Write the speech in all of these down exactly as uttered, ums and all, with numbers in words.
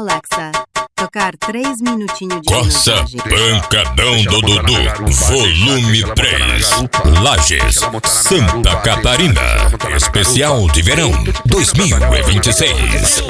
Alexa, tocar três minutinhos de Corsa Pancadão do Dudu, volume três, Lages, Santa Catarina, especial de verão dois mil e vinte e seis.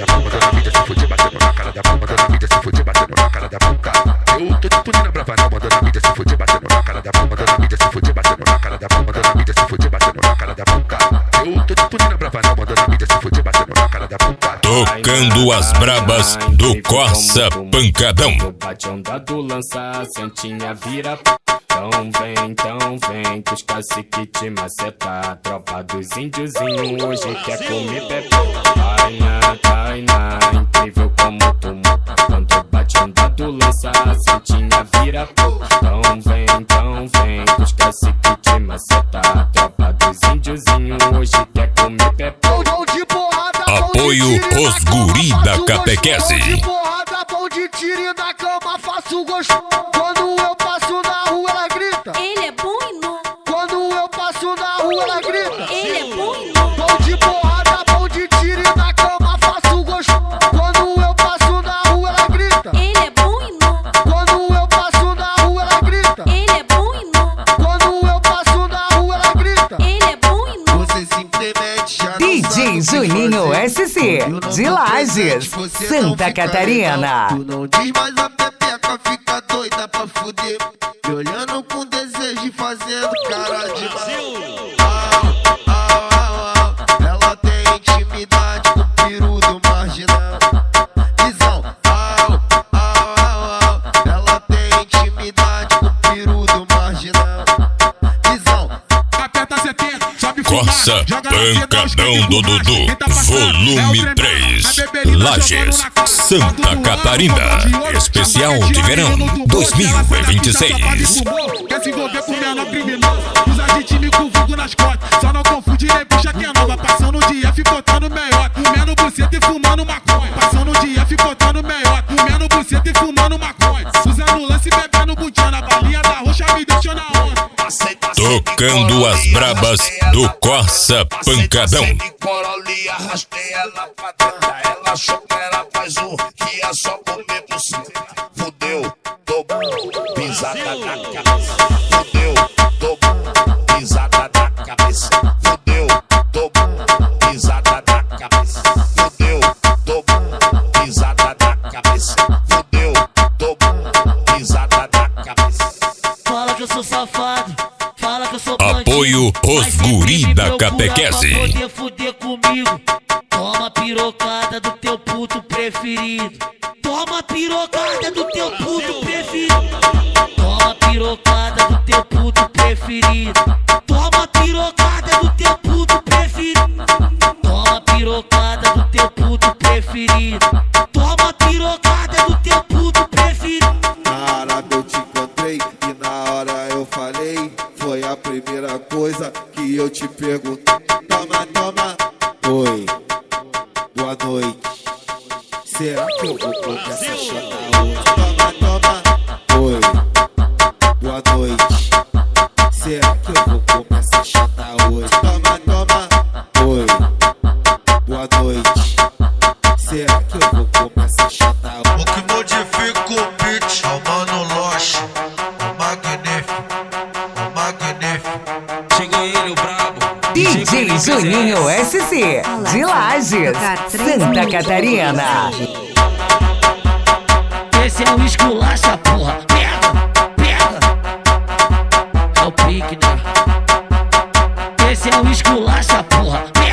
Eu tô tipo Nina Brava, não mandando a mídia se fuder, batendo na cara da bunda, mandando a mídia se fuder, batendo na cara da bunda, mandando a mídia se fuder, batendo na cara da bunda. Eu tô tipo Nina Brava, não mandando a mídia se fuder, batendo na cara da bunda. Tocando as brabas do Corsa Pancadão. Bate andado, lança a santinha, vira. Então vem, então vem, que os cacique te maceta. Tropa dos índiozinhos hoje quer comer pepe. Tainá, Tainá, incrível como tu monta. Quando bate andado, lança a santinha, vira. Então vem, então vem, que os cacique te maceta. Tropa dos índiozinhos hoje quer comer pepe. Apoio os guri da catequese. De porrada, pão de tiro e na cama faço gosto. Quando eu passo na rua ela grita. Ele é bom e não. Quando eu passo na rua ela grita. Ele é bom e não. Pão de porrada, pão de tiro e na cama faço gosto. Quando eu passo na rua ela grita. Ele é bom e não. Quando eu passo na rua ela grita. Ele é bom e não. Quando eu passo na rua ela grita. Ele é bom e não. Você simplesmente já não D J Juninho S C, de Lages, Santa Catarina. Tu não diz mais a pepeca, fica doida pra fuder. Me olhando com desejo e fazendo cara de mal. Au, au, au, au. Ela tem intimidade com o peru do marginal. Visão, au, au, au, au. Ela tem intimidade com o peru do marginal. Visão, Aperta setenta, sobe Corsa Pancadão do Dudu, volume três, Lages, Santa Catarina, especial de verão dois mil e vinte e seis. Quer se envolver com menor criminoso, usa de time com vulgo nas costas. Só não confunde nem bicha que é nova. Passando o dia, fica botando melhor. Comendo buceta e fumando maconha. Passando o dia, fica botando melhor. Comendo buceta e fumando maconha. Usando lance e bebendo butiá. Na balinha da roxa me deixou na onda. Tocando as brabas do Corsa Pancadão. Coroli, arrastei ela pra dentro. Ela achou que ela faz um, que é só comer por cima. Fudeu, dobrou, pisada na cabeça. Fudeu, dobrou, pisada na cabeça. Fudeu, dobrou, pisada na cabeça. Fudeu, dobrou, pisada na cabeça. Fudeu, dobrou, pisada na cabeça. Fala que eu sou safado. Fala que eu sou Apoio os guri da catequese. Poder fuder comigo. Toma pirocada do teu puto preferido. Toma pirocada do teu puto preferido. Toma pirocada do teu puto preferido. Toma pirocada do teu puto preferido. Toma pirocada do teu puto preferido. Toma pirocada do teu puto preferido. na hora que eu te encontrei e na hora eu falei, foi a primeira coisa que eu te perguntei. Toma, toma, oi, boa noite. Será que eu vou comer essa chata hoje? Toma, toma, oi, boa noite. Será que eu vou comer essa chata hoje? Toma, toma, oi, boa noite. Será que eu vou comer essa chata hoje? O que modifica o beat é o Mano Loche, o magnífico, o magnífico. Chegou ele, o brabo. D J Juninho S C, de Lages, Santa Catarina. Esse é o esculacha, porra. Pega, pega. É o pique, né? Esse é o esculacha, porra. Pega.